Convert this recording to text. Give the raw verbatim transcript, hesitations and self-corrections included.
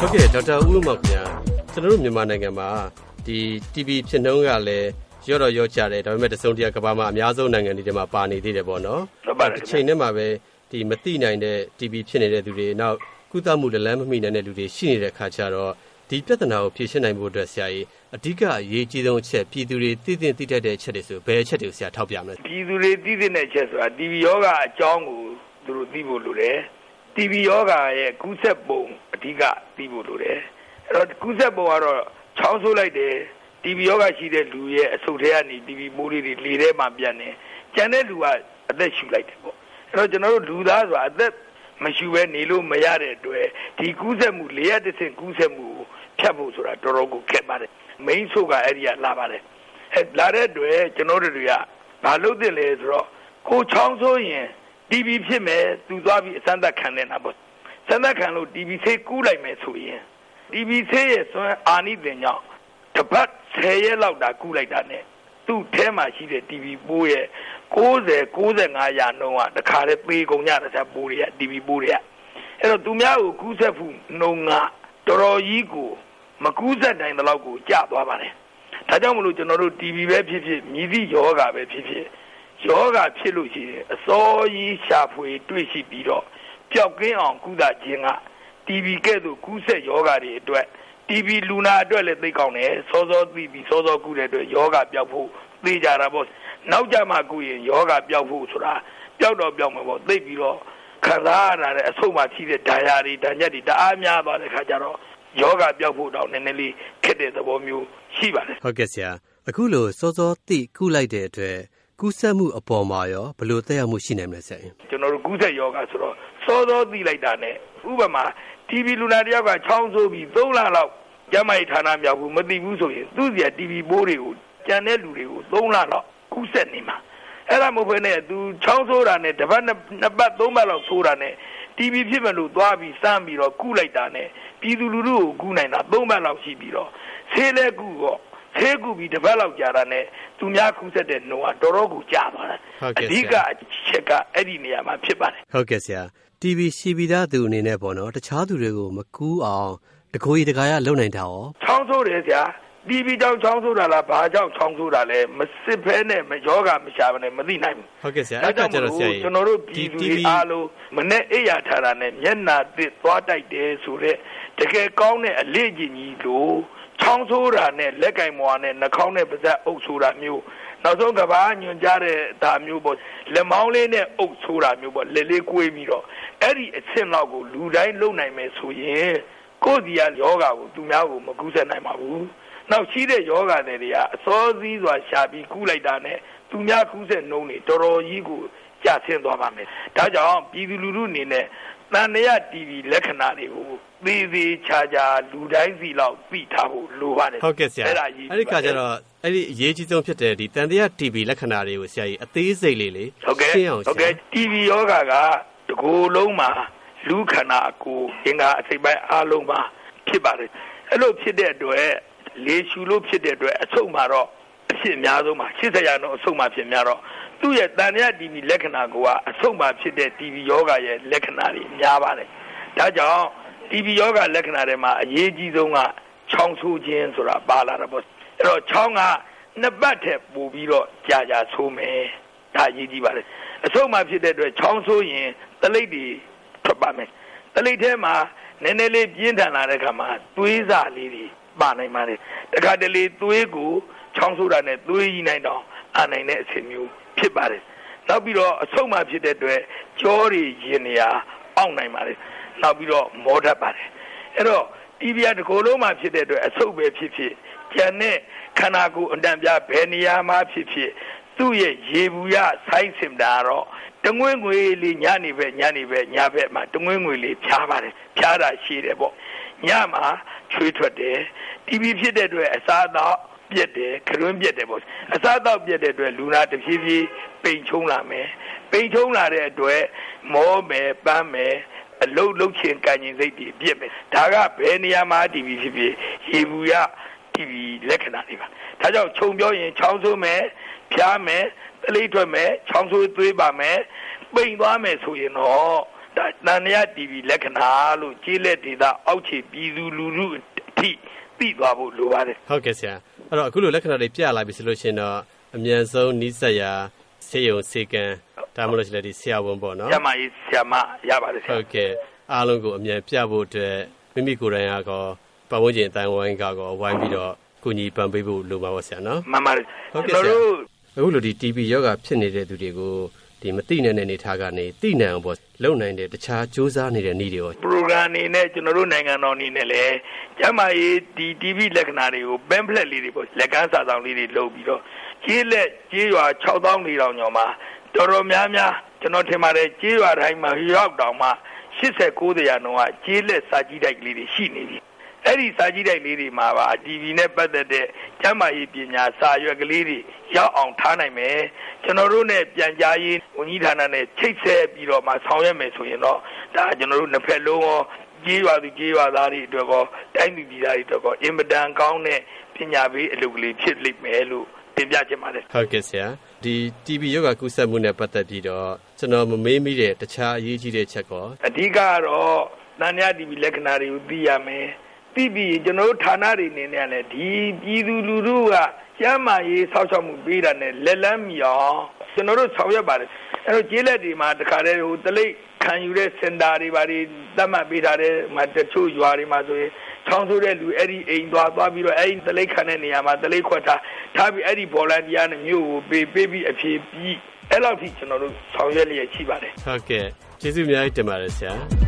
ဟုတ်ကဲ့ဒေါက်တာဦးမောင်ခင်ဗျာကျွန်တော်တို့မြန်မာနိုင်ငံမှာဒီ တီ ဗီ ဖြစ်နှုန်းကလည်းရော့တော့ရော့ချတယ်ဒါပေမဲ့တစုံတရာကမ္ဘာမှာအများဆုံးနိုင်ငံတွေထဲမှာပါနေသေးတယ်ပေါ့နော်အချိန်နဲ့မှာပဲဒီမသိနိုင်တဲ့ တီ ဗီ ဖြစ်နေတဲ့သူတွေနောက်ကုသမှုလည်းလမ်းမမိနိုင်တဲ့လူတွေရှိနေတဲ့ခါကျတော့ဒီပြဿနာကိုဖြေရှင်းနိုင်ဖို့အတွက်ဆရာကြီးအဓိကအရေးကြီးဆုံးအချက်ပြည်သူတွေသိသိသိတတ်တဲ့အချက်တွေဆိုဘယ်အချက်တွေကိုဆရာထောက်ပြမလဲပြည်သူတွေသိသိတဲ့အချက်ဆိုတာ တီ ဗီ ရောဂါအကြောင်းကိုသူတို့သိဖို့လိုတယ် တီ ဗီ ရောဂါရဲ့ကူးစက်ပုံအဓိကသိဖို့လိုတယ်အဲ့တော့ကူးစက်ပုံကတော့ချောင်းဆိုးလိုက်တယ် တီ ဗီ ရောဂါရှိတဲ့လူရဲ့အဆုတ်ထဲကနေ တီ ဗီ ပိုးလေးတွေလေထဲမှာပြန်နေကျန်တဲ့လူကအသက်ရှူလိုက်တယ်ပေါ့အဲ့တော့ကျွန်တော်တို့လူသားဆိုတာအသက်မရှူဘဲနေလို့မရတဲ့အတွက်ဒီကူးစက်မှုလေရက်တစ်ဆင့်ကူးစက်မှုဖြတ်ဖို့ဆိုတာတော်တော်ကိုခက်ပါတယ် main source ကအဲ့ဒီကလာပါတယ်အဲလာတဲ့အတွက်ကျွန်တော်တို့တွေကမလုပ်သင့်လဲဆိုတော့ကိုချောင်းဆိုရင် တီ ဗီ ဖြစ်မယ်သူသွားပြီးအစမ်းသက်ခံနေတာပေါ့စမ်းသက်ခံလို့ တီ ဗီ ဆေးကူးလိုက်မယ်ဆိုရင် တီ ဗီ ဆေးရဲ့စွမ်းအာနိသင်ကြောင့်တပတ်ဆယ်ရက်လောက်တာကူးလိုက်တာနဲ့သူ့ထဲမှာရှိတဲ့ တီ ဗီ ပိုးရဲ့၉၀ ၉၅ ရာနှုန်းကတခါတည်းပေးကုန်ကြတဲ့ဆရာပိုးတွေက တီ ဗီ ပိုးတွေကအဲ့တော့သူများကိုကူးစက်မှုနှုန်းကတော်တော်ကြီးကိုမကူးစက်နိုင်တဲ့လောက်ကိုကျသွားပါတယ်ဒါကြောင့်မလို့ကျွန်တော်တို့ တီ ဗီ ပဲဖြစ်ဖြစ်မြည်သည့်ယောဂါပဲဖြစ်ဖြစ်ယောဂါဖြစ်လို့ရှိရင်အစောကြီးရှာဖွေတွေ့ရှိပြီးတော့ပျောက်ကင်းအောင်ကုသခြင်းက တီ ဗီ ကဲ့သို့ကူးစက်ယောဂါတွေအတွက် တီ ဗီ လူနာအတွက်လည်းသိကောင်းတယ်စောစောသိပြီးစောစောကုတဲ့အတွက်ယောဂါပျောက်ဖို့သိကြတာပေါ့နောက်ကြမှာကုရင်ယောဂါပျောက်ဖို့ဆိုတာပျောက်တော့ပျောက်မှာပေါ့သိပြီးတော့ခံစားရတဲ့အဆုတ်မှာရှိတဲ့ဒဏ်ရာတွေဒဏ်ချက်တွေတအားများသွားတဲ့ခါကျတော့ယောဂပျောက်ဖို့တော့နည်းနည်းလေးခက်တဲ့သဘောမျိုးရှိပါတယ်ဟုတ်ကဲ့ဆရာအခုလိုစောစောသိကုလိုက်တဲ့အတွက်ကူးစက်မှုအပေါ်မှာရောဘယ်လိုသက်ရောက်မှုရှိနိုင်မလဲဆရာကျွန်တော်တို့ကူးစက်ယောဂဆိုတော့စောစောသိလိုက်တာနဲ့ဥပမာ တီ ဗီ လူနာတယောက်ကချောင်းဆိုးပြီးသုံးလလောက်ကျန်းမာရေးဌာနမြောက်ဘူးမသိဘူးဆိုရင်သူ့စီက တီ ဗီ ပိုးတွေကိုကျန်တဲ့လူတွေကိုသုံးလလောက်ကူးစက်နေမှာအဲ့ဒါမဟုတ်ဘဲနဲ့သူချောင်းဆိုးတာနဲ့တစ်ပတ်နှစ်ပတ်သုံးပတ်လောက်ဆိုးတာနဲ့ တီ ဗီ ဖြစ်မလို့သွားပြီးစမ်းပြီးတော့ကုလိုက်တာနဲ့ပြည်သူလူထုကိုကူနိုင်တာသုံးပတ်လောက်ရှိပြီးတော့ဆေးလဲကူတော့ဆေးကူပြီးတစ်ပတ်လောက်ကြာတာနဲ့သူများကူးစက်တဲ့နှုန်းကတော်တော်ကိုကြာသွားတယ်အဓိကအချက်ကအဲ့ဒီနေရာမှာဖြစ်ပါတယ်ဟုတ်ကဲ့ဆရာ တီ ဗီ ရှိပြီးသားသူအနေနဲ့ပေါ့နော်တခြားသူတွေကိုမကူးအောင်တကိုယ်ကြီးတကားရလုံနိုင်တာရောချောင်းဆိုးတယ်ဆရာ တီ ဗီ ကြောင့်ချောင်းဆိုးတာလားဘာကြောင့်ချောင်းဆိုးတာလဲမစစ်ဖဲနဲ့မယောဂမရှာဘဲနဲ့မသိနိုင်ဘူးဟုတ်ကဲ့ဆရာအဲ့ဒါကြတော့ဆရာကျွန်တော်တို့ပြည်သူတွေအားလုံးမနဲ့အိယာထားတာနဲ့မျက်နာသစ်သွားတိုက်တယ်ဆိုတော့တကယ်ကောင်းတဲ့အလေးကျင်ကြီးလို့ချောင်းဆိုးတာနဲ့လက်ကင်မွာနဲ့နှာခေါင်းနဲ့ပါးစပ်အုပ်ဆိုးတာမျိုးနောက်ဆုံးကဘာညွန်ကြတဲ့ဒါမျိုးပေါ့လက်မောင်းလေးနဲ့အုပ်ဆိုးတာမျိုးပေါ့လက်လေးကွေးပြီးတော့အဲ့ဒီအဆင့်လောက်ကိုလူတိုင်းလုံနိုင်မယ်ဆိုရင်ကိုယ်ဒီကယောဂါကိုသူများကိုမကူးစက်နိုင်ပါဘူးနောက်ရှိတဲ့ယောဂါတွေတွေကအစောစီးစွာရှာပြီးကူးလိုက်တာနဲ့သူများကူးစက်နှုန်းတွေတော်တော်ကြီးကိုကျဆင်းသွားပါမယ်ဒါကြောင့်ပြည်သူလူထုအနေနဲ့တန်ရ တီ ဗီ လက္ခဏာတွေကိုသေသေးချာချာလူတိုင်းစီလောက်သိထားဖို့လိုပါတယ်ဟုတ်ကဲ့ဆရာအဲ့ဒီခါကျတော့အဲ့ဒီအရေးကြီးဆုံးဖြစ်တဲ့ဒီတန်ရ တီ ဗီ လက္ခဏာတွေကိုဆရာကြီးအသေးစိတ်လေးလေးဟုတ်ကဲ့ဟုတ်ကဲ့ တီ ဗီ ယောဂါကတကိုယ်လုံးမှာလူခန္ဓာကိုယ်အင်္ဂါအစိတ်ပိုင်းအားလုံးမှာဖြစ်ပါတယ်အဲ့လိုဖြစ်တဲ့အတွက်လေရှူလို့ဖြစ်တဲ့အတွက်အဆုတ်မှာတော့အဖြစ်အများဆုံးမှာ၈၀ရာခိုင်နှုန်းအဆုတ်မှာဖြစ်များတော့သူ့ရဲ့တန်ရ တီ ဗီ လက္ခဏာကအဆုတ်မှာဖြစ်တဲ့ တီ ဗီ ယောဂါရဲ့လက္ခဏာတွေများပါတယ်ဒါကြောင့် တီ ဗီ ယောဂါလက္ခဏာတွေမှာအရေးကြီးဆုံးကချောင်းဆိုးခြင်းဆိုတာပါလာတာပေါ့အဲ့တော့ချောင်းကနှစ်ပတ်ထက်ပိုပြီးတော့ကြာကြာဆိုးမယ်ဒါအရေးကြီးပါတယ်အဆုတ်မှာဖြစ်တဲ့အတွက်ချောင်းဆိုးရင်သလိပ်တွေထွက်ပါမယ်သလိပ်ထဲမှာနည်းနည်းလေးပြင်းထန်လာတဲ့အခါမှာသွေးစာလေးတွေပါနိုင်ပါတယ်တခါတလေသွေးကိုချောင်းဆိုးတာနဲ့သွေးကြီးနိုင်တော့အာနိုင်တဲ့အဖြစ်မျိုးဖြစ်ပါတယ်နောက်ပြီးတော့အဆုတ်မှာဖြစ်တဲ့အတွက်ကြောတွေရင်နေရာအောင့်နိုင်ပါတယ်နောက်ပြီးတော့မောတတ်ပါတယ်အဲ့တော့ တီ ဗီ တကိုယ်လုံးမှာဖြစ်တဲ့အတွက်အဆုတ်ပဲဖြစ်ဖြစ်ကျန်တဲ့ခန္ဓာကိုယ်အတန်ပြဘယ်နေရာမှာဖြစ်ဖြစ်သူ့ရဲ့ရေဘူးရဆိုင်းစင်တာတော့တငွေ့ငွေလေးညနေပဲညနေပဲညဘက်မှာတငွေ့ငွေလေးဖြားပါတယ်ဖြားတာရှိတယ်ပေါ့ညမှာချွေးထွက်တယ် တီ ဗီ ဖြစ်တဲ့အတွက်အစားအသောက်ပြက်တယ်ခရွန်းပြက်တယ်ပေါ့အစားအသောက်ပြက်တဲ့အတွက်လူနာတဖြည်းဖြည်းပိန်ချုံလာမယ်ပိန်ချုံလာတဲ့အတွက်မောမယ်ပန်းမယ်အလုတ်လုတ်ချင်ကန်ရင်စိတ်တွေပြက်မယ်ဒါကဘယ်နေရာမှာ တီ ဗီ ဖြစ်ဖြစ်ရေဘူးရ တီ ဗီ လက္ခဏာတွေပါဒါကြောင့်ခြုံပြောရင်ချောင်းဆိုးမယ်ဖြားမယ်သလိပ်ထွက်မယ်ချောင်းဆိုးသွေးပါမယ်ပိန်သွားမယ်ဆိုရင်တော့တန်ရ တီ ဗီ လက္ခဏာလို့ကျေးလက်ဒေသအောက်ခြေပြည်သူလူထုအထိသိသွားဖို့လိုပါတယ်ဟုတ်ကဲ့ဆရာအဲ့တော့အခုလိုလက္ခဏာတွေပြလာပြီဆိုလို့ရှိရင်တော့အမြန်ဆုံးနီးစပ်ရာဆေးရုံဆေးကန်းဒါမှမဟုတ်လည်းဒီဆရာဝန်ပေါ့နော်ဆရာမကြီးဆရာမရပါတယ်ဆရာဟုတ်ကဲ့အားလုံးကိုအမြန်ပြဖို့အတွက်မိမိကိုယ်တိုင်ကောပတ်ဝန်းကျင်အတိုင်းဝိုင်းကောဝိုင်းပြီးတော့ကုညီပံ့ပေးဖို့လိုပါပါဆရာနော်မှန်ပါတယ်ဟုတ်ကဲ့ဆရာအခုလိုဒီ တီ ဗီ ရောဂါဖြစ်နေတဲ့သူတွေကိုဒီမသိနိုင်တဲ့နေထားကနေသိနိုင်အောင်ပေါ့လုံနိုင်တဲ့တခြားစူးစမ်းနေတဲ့နည်းတွေရော program အနေနဲ့ကျွန်တော်တို့နိုင်ငံတော်အနေနဲ့လည်းကျန်းမာရေးဒီ တီ ဗီ လက္ခဏာတွေကို pamphlet လေးတွေပေါ့လက်ကမ်းစာဆောင်လေးတွေလုပ်ပြီးတော့ကျေးလက်ကျေးရွာ ခြောက်သောင်းလေးထောင်ကျော်မှာတော်တော်များများကျွန်တော်ထင်ပါတယ်ကျေးရွာတိုင်းမှာရောက်တောင်မှရှစ်ဆယ်ကိုးရာနှုန်းကကျေးလက်စာကြည့်တိုက်ကလေးတွေရှိနေပြီအဲ့ဒီစာကြည့်တိုက်လေးတွေမှာပါ တီ ဗီ နဲ့ပတ်သက်တဲ့ကျန်းမာရေးပညာစာရွက်ကလေးတွေရောက်အောင်ထားနိုင်မယ်ကျွန်တော်တို့နဲ့ပြန်ကြားရေးဝန်ကြီးဌာနနဲ့ချိတ်ဆက်ပြီးတော့မှဆောင်ရွက်မယ်ဆိုရင်တော့ဒါကျွန်တော်တို့နှစ်ဖက်လုံးရောကြေးရွာသူကြေးရွာသားတွေအတွက်ကောတိုင်းပြည်ပြည်သားတွေအတွက်ကောအင်မတန်ကောင်းတဲ့ပညာပေးအလုပ်ကလေးဖြစ်လိမ့်မယ်လို့တင်ပြချင်ပါတယ်ဟုတ်ကဲ့ဆရာဒီ တီ ဗီ ရောဂါကူးစက်မှုနဲ့ပတ်သက်ပြီးတော့ကျွန်တော်မမေးမိတဲ့တခြားအရေးကြီးတဲ့ချက်ကောအဓိကကတော့တန်ရ တီ ဗီ လက္ခဏာတွေကိုသိရမယ်သိပြီးကျွန်တော်တို့ဌာနတွေနေနဲ့လည်းဒီပြည်သူလူထုကကျန်းမာရေးဆောက်ရှောက်မှုပေးတာနဲ့လက်လန်းမီအောင်ကျွန်တော်တို့ဆောင်ရွက်ပါတယ်အဲတော့ကျေးလက်တွေမှာတခါတည်းဟိုတလိပ်ခံယူတဲ့စင်တာတွေဘာတွေသတ်မှတ်ပေးထားတဲ့မှာတချို့ရွာတွေမှာဆိုရင်ချောင်းဆိုးတဲ့လူအဲ့ဒီအိမ်သွားသွားပြီးတော့အဲ့ဒီတလိပ်ခံတဲ့နေရာမှာတလိပ်ခွက်ထားထားပြီးအဲ့ဒီဗော်လန်တီယာနဲ့မြို့ကိုပေးပေးပြီးအဖြေပြီးအဲ့လောက်ထိကျွန်တော်တို့ဆောင်ရွက်လျက်ရှိပါတယ်ဟုတ်ကဲ့ကျေးဇူးအများကြီးတင်ပါတယ်ဆရာ